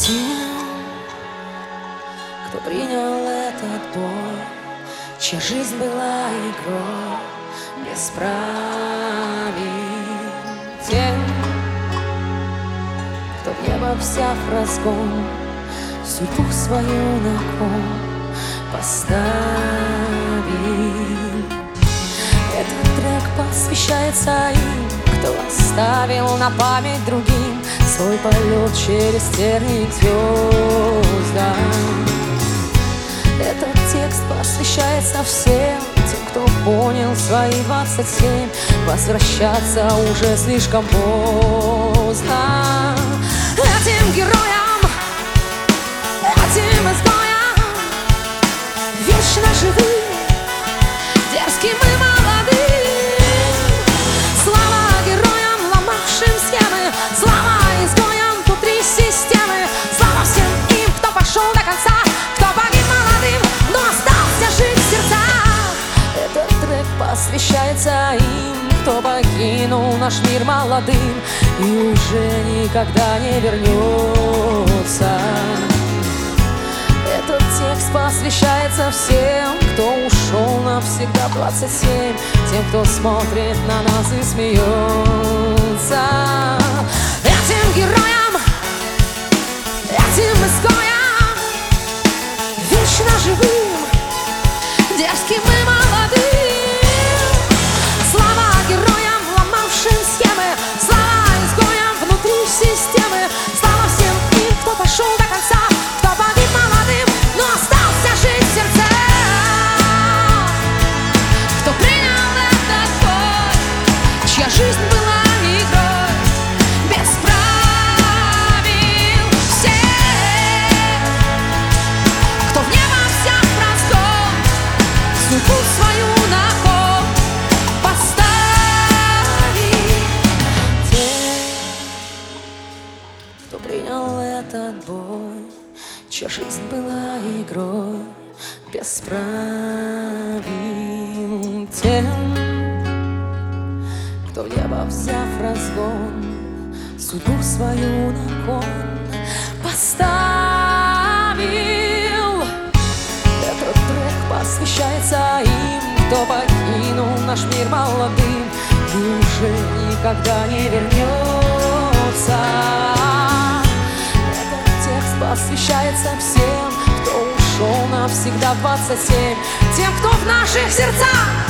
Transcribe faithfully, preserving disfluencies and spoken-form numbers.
Тем, кто принял этот бой, чья жизнь была игрой без правил. Тем, кто в небо взяв разгон, судьбу свою на кон поставил. Этот трек посвящается им, кто оставил на память другим свой полет через тернии к звездам. Этот текст посвящается всем тем, кто понял свои двадцать семь, возвращаться уже слишком поздно. Этим героям, этим изгоям, вечно живым, дерзким и молодым. Слава героям, ломавшим схемы, слава изгоям внутри системы, слава всем им, кто пошел до конца, кто погиб молодым, но остался жить в сердцах. Этот трек посвящается им, кто покинул наш мир молодым и уже никогда не вернется. Этот текст посвящается всем, кто ушел навсегда в двадцать семь, тем, кто смотрит на нас и смеется. Этим героям, этим изгоям, вечно живым, дерзким и молодым. Слава героям, ломавшим схемы, слава изгоям внутри системы, слава всем им, кто пошел до конца, кто погиб молодым, но остался жить в сердце. Кто принял этот бой, чья жизнь была игрой без правил. Всех, кто в небо взяв разгон, судьбу свою на кон поставил. Тех, кто принял этот бой, чья жизнь была игрой без правил. Тем, кто в небо взяв разгон, судьбу свою на кон поставил. Этот трек посвящается им, кто покинул наш мир молодым и уже никогда не вернется. Этот текст посвящается всем, кто ушел навсегда в двадцать семь, тем, кто в наших сердцах.